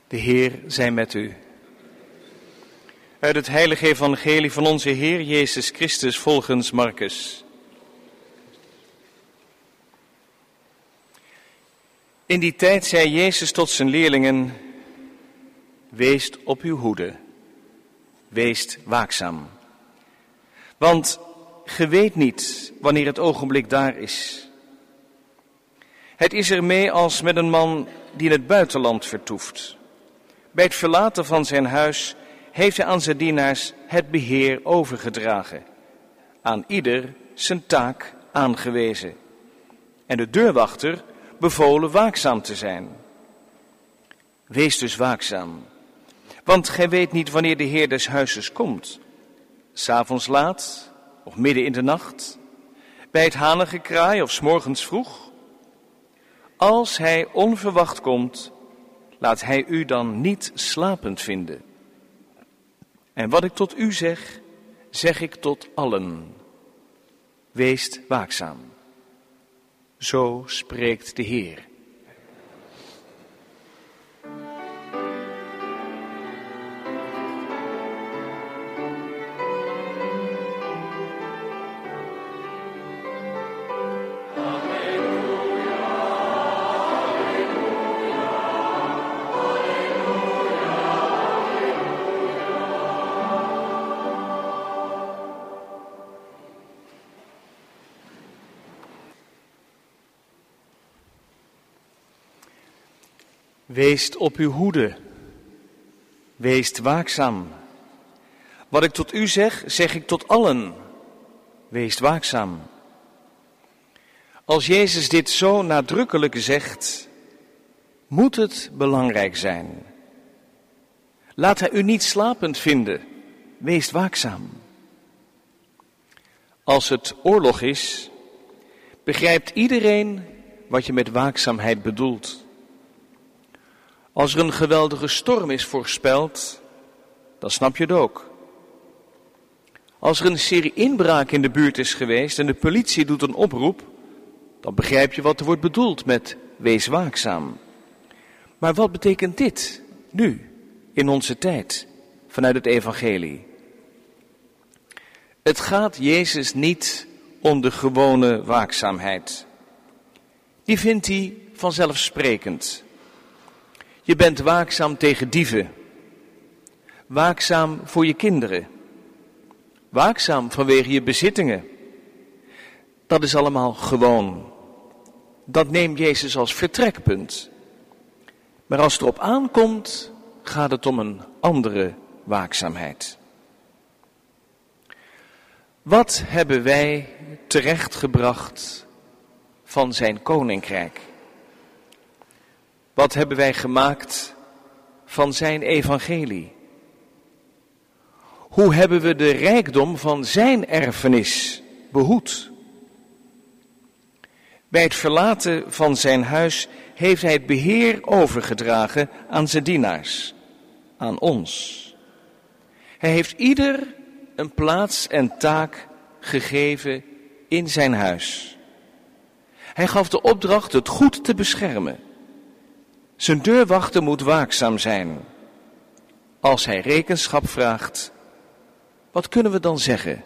De Heer zij met u. Uit het heilige evangelie van onze Heer Jezus Christus volgens Marcus. In die tijd zei Jezus tot zijn leerlingen: Weest op uw hoede, weest waakzaam. Want ge weet niet wanneer het ogenblik daar is. Het is ermee als met een man die in het buitenland vertoeft. Bij het verlaten van zijn huis heeft hij aan zijn dienaars het beheer overgedragen. Aan ieder zijn taak aangewezen. En de deurwachter bevolen waakzaam te zijn. Wees dus waakzaam, want gij weet niet wanneer de Heer des huizes komt. 's Avonds laat of midden in de nacht, bij het hanengekraai of 's morgens vroeg. Als hij onverwacht komt, laat hij u dan niet slapend vinden. En wat ik tot u zeg, zeg ik tot allen. Weest waakzaam. Zo spreekt de Heer. Weest op uw hoede, weest waakzaam. Wat ik tot u zeg, zeg ik tot allen. Weest waakzaam. Als Jezus dit zo nadrukkelijk zegt, moet het belangrijk zijn. Laat hij u niet slapend vinden, weest waakzaam. Als het oorlog is, begrijpt iedereen wat je met waakzaamheid bedoelt. Als er een geweldige storm is voorspeld, dan snap je het ook. Als er een serie inbraak in de buurt is geweest en de politie doet een oproep, dan begrijp je wat er wordt bedoeld met wees waakzaam. Maar wat betekent dit nu, in onze tijd, vanuit het evangelie? Het gaat Jezus niet om de gewone waakzaamheid. Die vindt hij vanzelfsprekend. Je bent waakzaam tegen dieven, waakzaam voor je kinderen, waakzaam vanwege je bezittingen. Dat is allemaal gewoon. Dat neemt Jezus als vertrekpunt. Maar als het erop aankomt, gaat het om een andere waakzaamheid. Wat hebben wij terechtgebracht van zijn koninkrijk? Wat hebben wij gemaakt van zijn evangelie? Hoe hebben we de rijkdom van zijn erfenis behoed? Bij het verlaten van zijn huis heeft hij het beheer overgedragen aan zijn dienaars, aan ons. Hij heeft ieder een plaats en taak gegeven in zijn huis. Hij gaf de opdracht het goed te beschermen. Zijn deurwachter moet waakzaam zijn. Als hij rekenschap vraagt, wat kunnen we dan zeggen?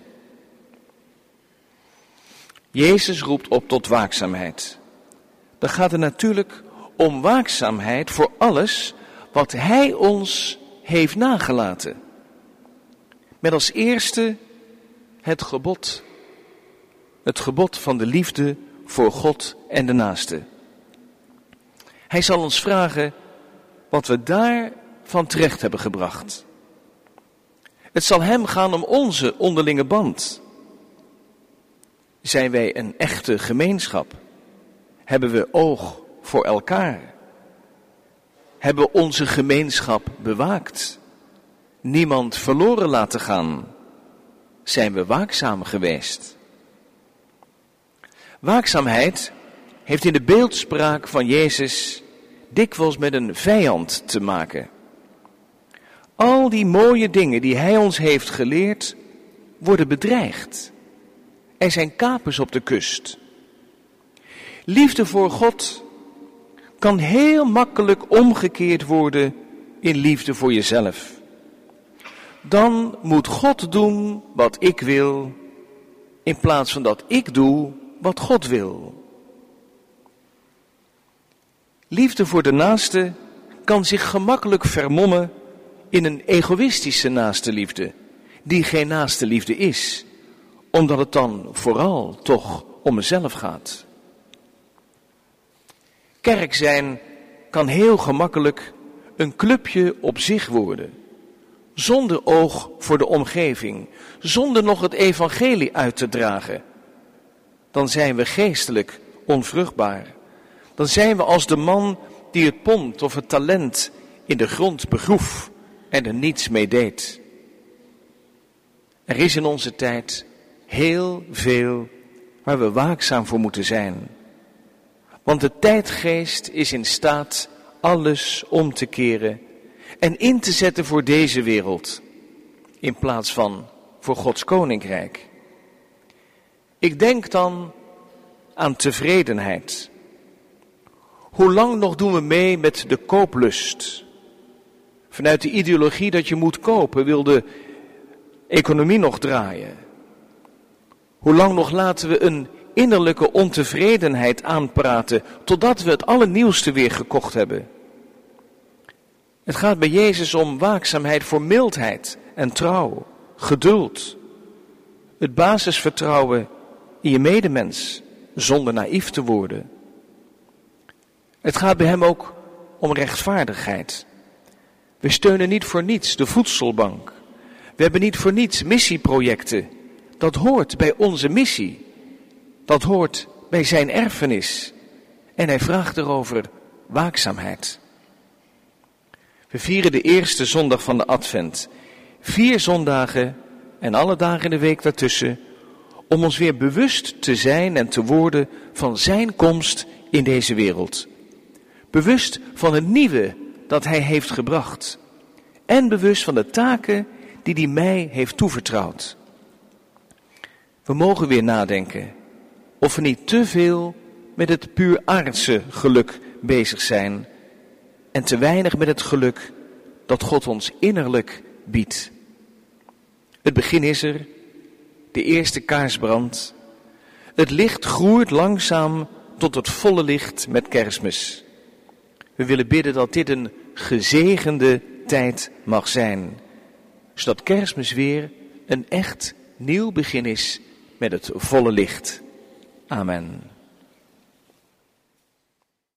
Jezus roept op tot waakzaamheid. Dan gaat het natuurlijk om waakzaamheid voor alles wat hij ons heeft nagelaten. Met als eerste het gebod. Het gebod van de liefde voor God en de naaste. Hij zal ons vragen wat we daarvan terecht hebben gebracht. Het zal hem gaan om onze onderlinge band. Zijn wij een echte gemeenschap? Hebben we oog voor elkaar? Hebben we onze gemeenschap bewaakt? Niemand verloren laten gaan? Zijn we waakzaam geweest? Waakzaamheid heeft in de beeldspraak van Jezus dikwijls met een vijand te maken. Al die mooie dingen die hij ons heeft geleerd, worden bedreigd. Er zijn kapers op de kust. Liefde voor God kan heel makkelijk omgekeerd worden in liefde voor jezelf. Dan moet God doen wat ik wil, in plaats van dat ik doe wat God wil. Liefde voor de naaste kan zich gemakkelijk vermommen in een egoïstische naastenliefde, die geen naastenliefde is, omdat het dan vooral toch om mezelf gaat. Kerk zijn kan heel gemakkelijk een clubje op zich worden, zonder oog voor de omgeving, zonder nog het evangelie uit te dragen. Dan zijn we geestelijk onvruchtbaar. Dan zijn we als de man die het pond of het talent in de grond begroef en er niets mee deed. Er is in onze tijd heel veel waar we waakzaam voor moeten zijn. Want de tijdgeest is in staat alles om te keren en in te zetten voor deze wereld, in plaats van voor Gods koninkrijk. Ik denk dan aan tevredenheid. Hoe lang nog doen we mee met de kooplust? Vanuit de ideologie dat je moet kopen, wil de economie nog draaien. Hoe lang nog laten we een innerlijke ontevredenheid aanpraten, totdat we het allernieuwste weer gekocht hebben? Het gaat bij Jezus om waakzaamheid voor mildheid en trouw, geduld. Het basisvertrouwen in je medemens, zonder naïef te worden. Het gaat bij hem ook om rechtvaardigheid. We steunen niet voor niets de voedselbank. We hebben niet voor niets missieprojecten. Dat hoort bij onze missie. Dat hoort bij zijn erfenis. En hij vraagt erover waakzaamheid. We vieren de eerste zondag van de Advent. 4 zondagen en alle dagen in de week daartussen, om ons weer bewust te zijn en te worden van zijn komst in deze wereld. Bewust van het nieuwe dat hij heeft gebracht. En bewust van de taken die hij mij heeft toevertrouwd. We mogen weer nadenken of we niet te veel met het puur aardse geluk bezig zijn en te weinig met het geluk dat God ons innerlijk biedt. Het begin is er, de eerste kaars brandt. Het licht groeit langzaam tot het volle licht met Kerstmis. We willen bidden dat dit een gezegende tijd mag zijn, zodat Kerstmis weer een echt nieuw begin is met het volle licht. Amen.